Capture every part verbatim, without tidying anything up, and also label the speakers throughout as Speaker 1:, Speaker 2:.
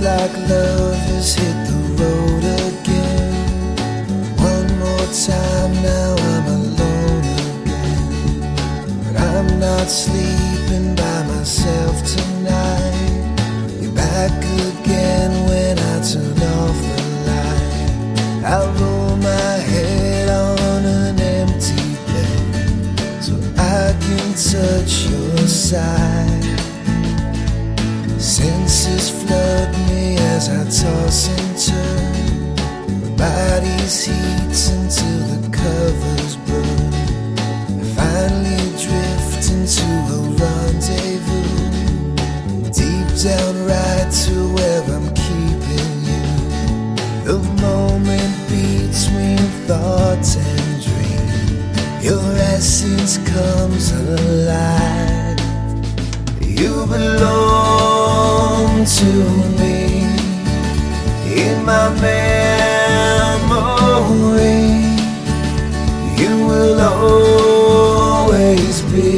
Speaker 1: like love has hit the road again. One more time, now I'm alone again. But I'm not sleeping by myself tonight. You're back again when I turn off the light. I roll my head on an empty bed so I can touch your side. Senses flood me as I toss and turn. My body's heat until the covers burn. I finally drift into a rendezvous, deep down right to where I'm keeping you. The moment between thought and dream, your essence comes alive. You belong to me in my memory. You will always be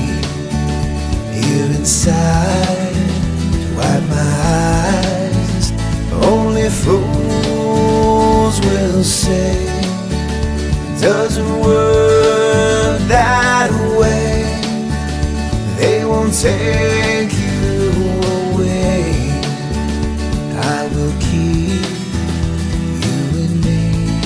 Speaker 1: here inside to wipe my eyes. Only fools will say it doesn't work that way. They won't take you away. I will keep you in me.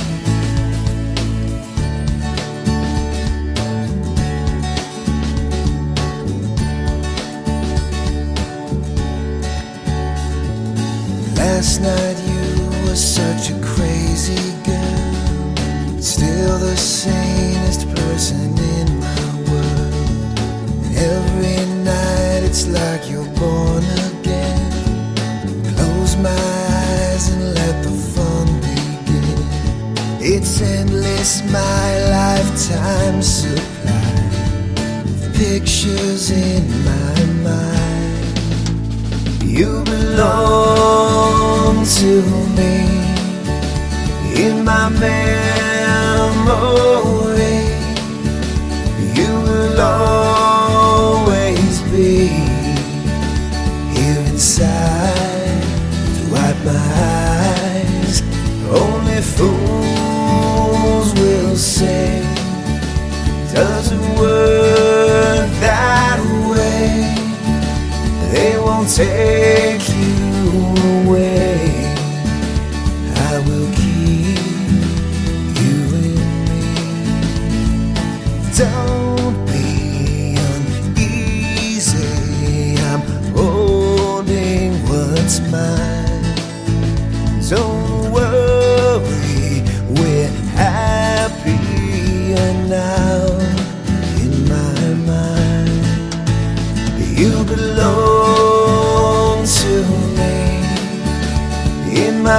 Speaker 1: Last night you were such a crazy girl, still the sanest person in my world. Every night it's like you're born again. Close my eyes and let the fun begin. It's endless, my lifetime supply of pictures in my mind. You belong to me in my memory. You will always be here inside to wipe my eyes. Only fools will say doesn't work that way. They won't take you away. I will keep you in me. Don't be uneasy, I'm holding what's mine. Don't worry, we're happier now in my mind. You belong to me in my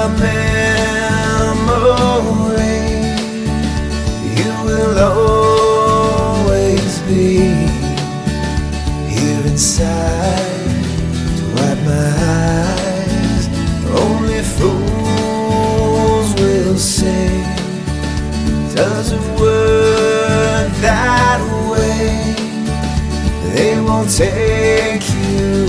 Speaker 1: memory. You will always be here inside to wipe my eyes. Only fools will say doesn't work that way. They won't take you